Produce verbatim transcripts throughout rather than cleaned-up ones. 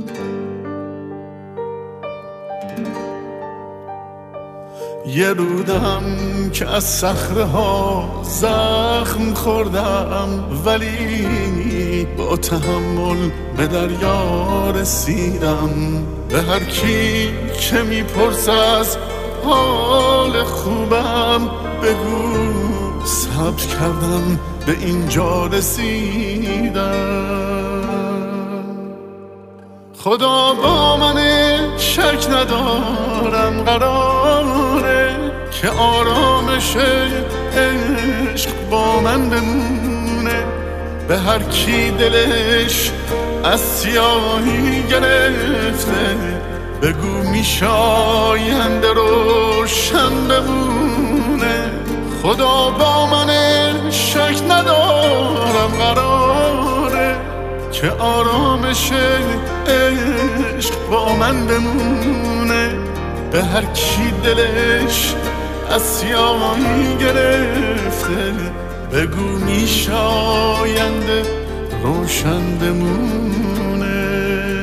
یه رودم که از صخره ها زخم خوردم، ولی با تحمل به دریا رسیدم. به هر کی که میپرسه از حال خوبم، بگو صبر کردم به اینجا رسیدم. خدا با من شک ندارم، قراره که آرامش عشق با من بمونه. به هر کی دلش از سیاهی گرفته، بگو میشاینده روشن بمونه. خدا با من شک ندارم، قراره که آرامش عشق با من بمونه. به هر کی دلش از سیاهی گرفته، بگو میشاینده روشن بمونه.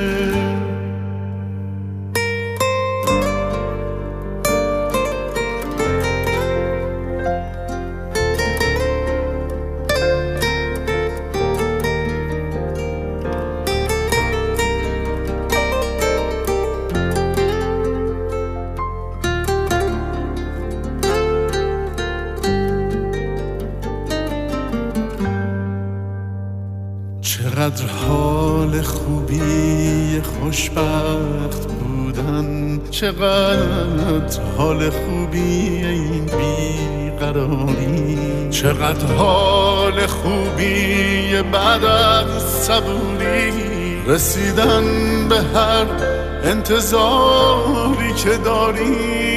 چقدر حال خوبی خوشبخت بودن، چقدر حال خوبی این بیقراری، چقدر حال خوبی بعد از صبوری، رسیدن به هر انتظاری که داری.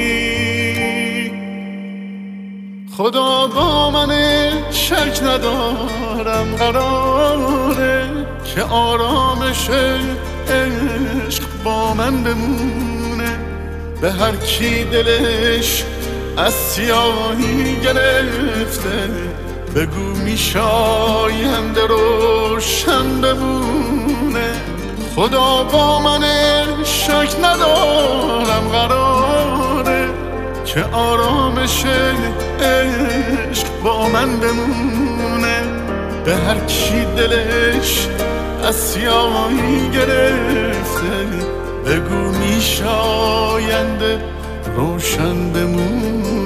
خدا با من شک ندارم، قراره که آرامش عشق با من بمونه. به هر کی دلش از سیاهی گرفته، بگو میشاینده روشن بمونه. خدا با من شک ندارم، قراره که آرامش عشق با من بمونه. به هر کی دلش از سیاهی گرفته، بگو میشاینده روشن بمونه.